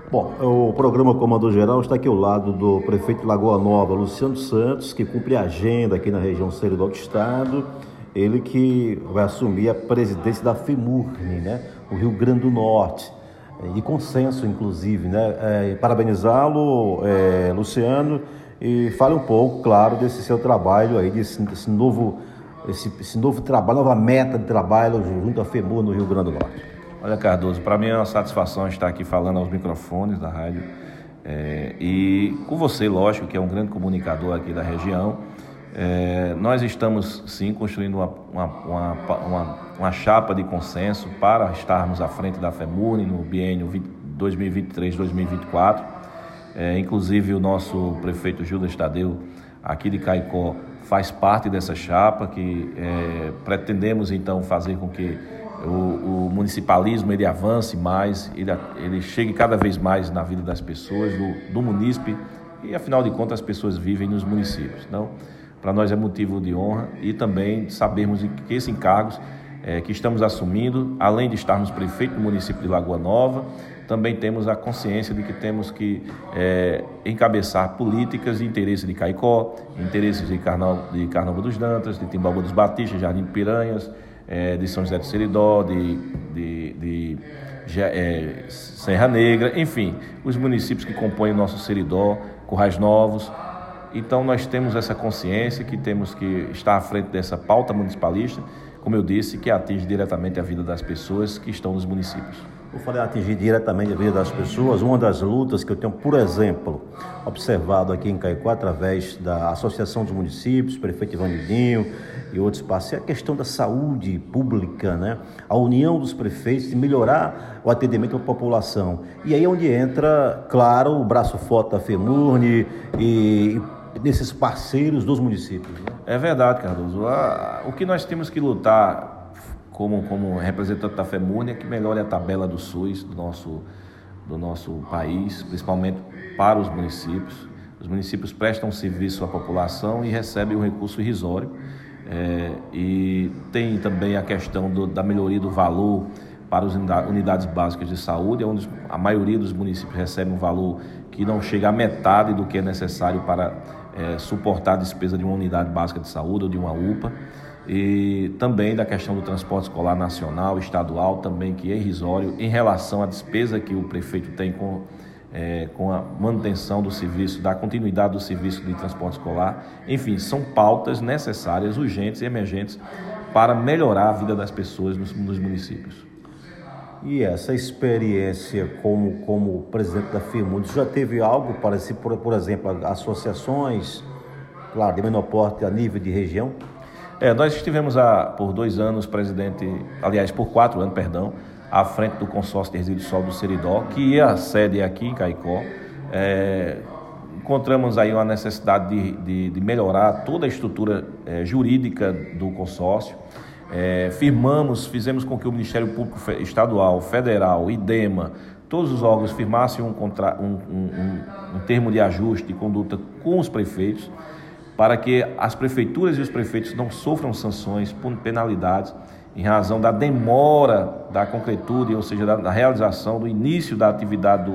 Bom, o programa Comando Geral está aqui ao lado do prefeito de Lagoa Nova, Luciano Santos, que cumpre a agenda aqui na região seridó do estado. Ele que vai assumir a presidência da FEMURNE, né, no Rio Grande do Norte. De consenso, inclusive, né? Parabenizá-lo, Luciano, e fale um pouco, claro, desse seu trabalho aí, desse novo trabalho, nova meta de trabalho junto à FEMURNE no Rio Grande do Norte. Olha, Cardoso, para mim é uma satisfação estar aqui falando aos microfones da rádio e com você, lógico, que é um grande comunicador aqui da região. Nós estamos, sim, construindo uma chapa de consenso para estarmos à frente da FEMURNE no biênio 2023-2024. Inclusive, o nosso prefeito Judas Tadeu, aqui de Caicó, faz parte dessa chapa que pretendemos, então, fazer com que o municipalismo ele avance mais, ele chegue cada vez mais na vida das pessoas, do munícipe, e afinal de contas as pessoas vivem nos municípios. Então, para nós é motivo de honra e também sabermos que esses encargos que estamos assumindo, além de estarmos prefeito do município de Lagoa Nova, também temos a consciência de que temos que encabeçar políticas de interesse de Caicó, interesses de Carnaúba dos Dantas, de Timbaúba dos Batistas, Jardim de Piranhas, de São José do Seridó, de Serra Negra, enfim, os municípios que compõem o nosso Seridó, Currais Novos. Então nós temos essa consciência que temos que estar à frente dessa pauta municipalista, como eu disse, que atinge diretamente a vida das pessoas que estão nos municípios. Eu falei atingir diretamente a vida das pessoas. Uma das lutas que eu tenho, por exemplo, observado aqui em Caicó, através da Associação dos Municípios, prefeito Ivanidinho e outros parceiros, é a questão da saúde pública, né? A união dos prefeitos de melhorar o atendimento à população. E aí é onde entra, claro, o braço forte da FEMURNE e desses parceiros dos municípios, né? É verdade, Cardoso. O que nós temos que lutar como representante da FEMURNE é que melhore a tabela do SUS do nosso país, principalmente para os municípios. Os municípios prestam serviço à população e recebem um recurso irrisório. E tem também a questão da melhoria do valor para as unidades básicas de saúde, onde a maioria dos municípios recebe um valor que não chega à metade do que é necessário para suportar a despesa de uma unidade básica de saúde ou de uma UPA. E também da questão do transporte escolar nacional, estadual, também que é irrisório em relação à despesa que o prefeito tem com a manutenção do serviço, da continuidade do serviço de transporte escolar. Enfim, são pautas necessárias, urgentes e emergentes para melhorar a vida das pessoas nos municípios. E essa experiência como presidente da FEMURNE, já teve algo parecido, por exemplo, associações, claro, de menor porte a nível de região? Nós estivemos por 2 anos por 4 anos, à frente do consórcio de resíduos sólidos do Seridó, que a sede é aqui em Caicó. Encontramos aí uma necessidade de melhorar toda a estrutura jurídica do consórcio. Fizemos com que o Ministério Público Estadual, Federal, IDEMA, todos os órgãos firmassem um termo de ajuste de conduta com os prefeitos, para que as prefeituras e os prefeitos não sofram sanções por penalidades em razão da demora da concretude, ou seja, da realização do início da atividade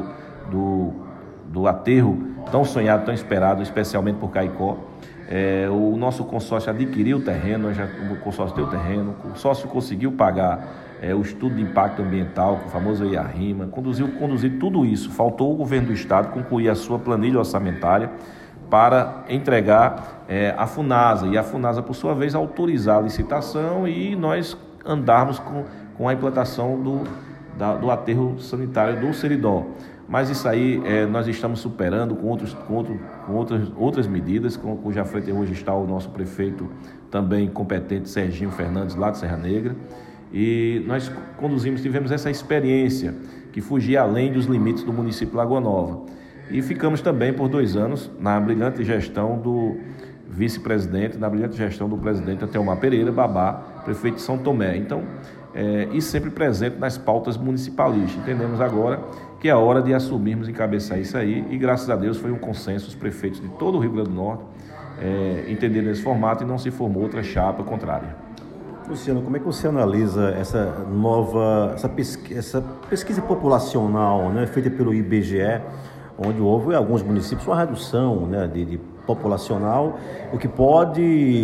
do aterro tão sonhado, tão esperado, especialmente por Caicó. O nosso consórcio adquiriu o terreno, o consórcio tem o terreno, o consórcio conseguiu pagar o estudo de impacto ambiental, o famoso IARIMA, conduzir tudo isso. Faltou o governo do estado concluir a sua planilha orçamentária para entregar a FUNASA, e a FUNASA, por sua vez, autorizar a licitação e nós andarmos com a implantação do aterro sanitário do Seridó. Mas isso aí nós estamos superando com outras medidas, cuja frente hoje está o nosso prefeito também competente, Serginho Fernandes, lá de Serra Negra, e nós tivemos essa experiência que fugia além dos limites do município de Lagoa Nova. E ficamos também por 2 anos na brilhante gestão do vice-presidente, na brilhante gestão do presidente Atelmar Pereira Babá, prefeito de São Tomé. Então, e sempre presente nas pautas municipalistas. Entendemos agora que é hora de assumirmos, encabeçar isso aí, e graças a Deus foi um consenso, os prefeitos de todo o Rio Grande do Norte entenderam esse formato e não se formou outra chapa contrária. Luciano, como é que você analisa essa pesquisa populacional, né, feita pelo IBGE, onde houve em alguns municípios uma redução, né, de populacional, o que pode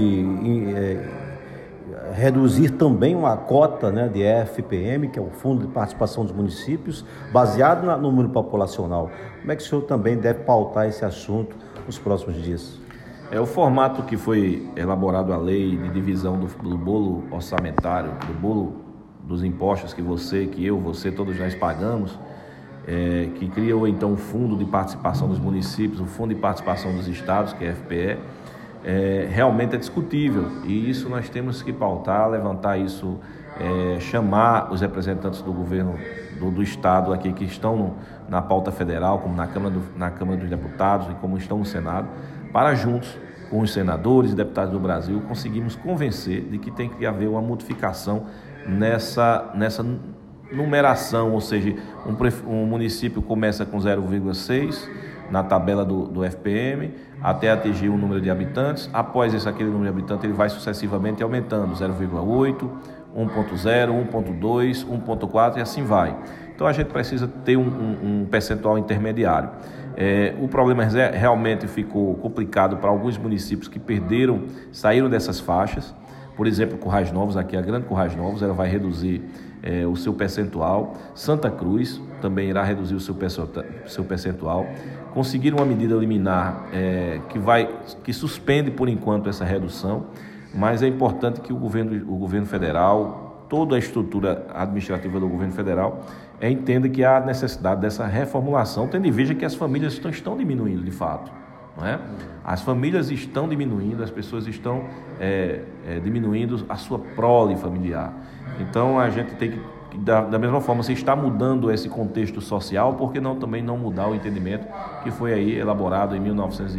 reduzir também uma cota, né, de FPM, que é o Fundo de Participação dos Municípios, baseado no número populacional. Como é que o senhor também deve pautar esse assunto nos próximos dias? O formato que foi elaborado a lei de divisão do bolo orçamentário, do bolo dos impostos que você, todos nós pagamos, que criou então o Fundo de Participação dos Municípios, o Fundo de Participação dos Estados, que é FPE, realmente é discutível, e isso nós temos que pautar, levantar isso, chamar os representantes do governo do Estado aqui que estão na pauta federal, como na Câmara dos Deputados e como estão no Senado, para juntos com os senadores e deputados do Brasil conseguirmos convencer de que tem que haver uma modificação nessa numeração, ou seja, um município começa com 0,6 na tabela do FPM até atingir um número de habitantes. Após aquele número de habitantes, ele vai sucessivamente aumentando, 0,8, 1,0, 1,2, 1,4 e assim vai. Então a gente precisa ter um percentual intermediário. O problema realmente ficou complicado para alguns municípios que saíram dessas faixas. Por exemplo, Currais Novos, aqui a Grande Currais Novos, ela vai reduzir o seu percentual. Santa Cruz também irá reduzir o seu percentual. Conseguiram uma medida liminar que suspende por enquanto essa redução, mas é importante que o governo federal, toda a estrutura administrativa do governo federal, entenda que há necessidade dessa reformulação, tendo em vista que as famílias estão diminuindo de fato. Não é? As famílias estão diminuindo, as pessoas estão diminuindo a sua prole familiar. Então a gente tem que, da mesma forma, se está mudando esse contexto social, por que também não mudar o entendimento que foi aí elaborado em 1900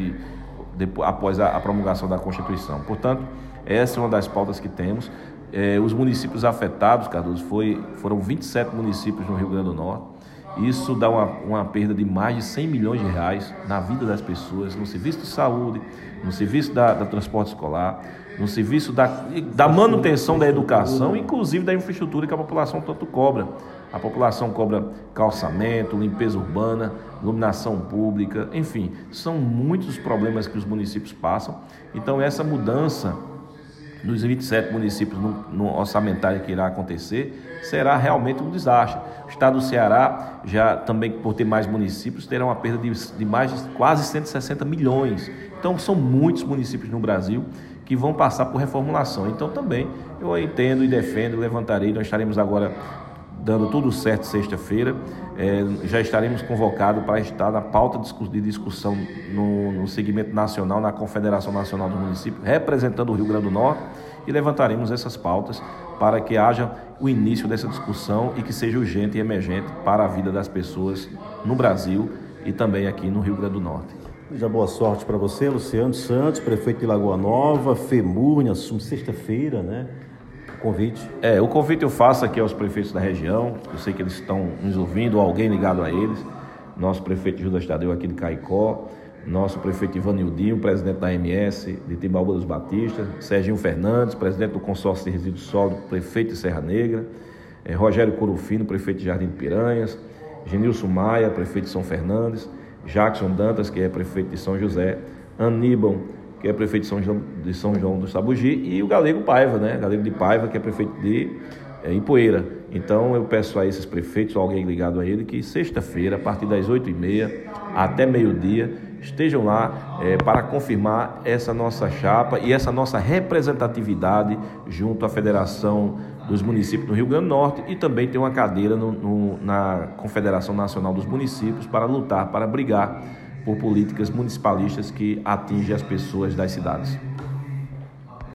após a promulgação da Constituição. Portanto, essa é uma das pautas que temos. Os municípios afetados, Cardoso, foram 27 municípios no Rio Grande do Norte. Isso dá uma perda de mais de 100 milhões de reais na vida das pessoas, no serviço de saúde, no serviço da transporte escolar, no serviço da manutenção da educação, inclusive da infraestrutura que a população tanto cobra. A população cobra calçamento, limpeza urbana, iluminação pública, enfim, são muitos problemas que os municípios passam. Então essa mudança nos 27 municípios no orçamentário que irá acontecer, será realmente um desastre. O estado do Ceará, já também por ter mais municípios, terá uma perda de mais de quase 160 milhões. Então são muitos municípios no Brasil que vão passar por reformulação. Então também eu entendo e defendo, levantarei, nós estaremos agora dando tudo certo sexta-feira, já estaremos convocados para estar na pauta de discussão no segmento nacional, na Confederação Nacional dos Municípios, representando o Rio Grande do Norte, e levantaremos essas pautas para que haja o início dessa discussão e que seja urgente e emergente para a vida das pessoas no Brasil e também aqui no Rio Grande do Norte. Já boa sorte para você, Luciano Santos, prefeito de Lagoa Nova, FEMURNE, assume sexta-feira, né? Convite? O convite eu faço aqui aos prefeitos da região, eu sei que eles estão nos ouvindo, ou alguém ligado a eles, nosso prefeito Judas Tadeu aqui de Caicó, nosso prefeito Ivanildinho, presidente da AMS de Timbaúba dos Batistas, Serginho Fernandes, presidente do consórcio de resíduos sólidos, prefeito de Serra Negra, Rogério Corufino, prefeito de Jardim de Piranhas, Genilson Maia, prefeito de São Fernandes, Jackson Dantas, que é prefeito de São José, Aníbal, que é prefeito de São João do Sabugi, e o Galego Paiva, né? Galego de Paiva, que é prefeito de Ipueira. Então eu peço a esses prefeitos, ou alguém ligado a ele, que sexta-feira, a partir das 8h30 até meio-dia, estejam lá para confirmar essa nossa chapa e essa nossa representatividade junto à Federação dos Municípios do Rio Grande do Norte, e também ter uma cadeira na Confederação Nacional dos Municípios para lutar, para brigar por políticas municipalistas que atingem as pessoas das cidades.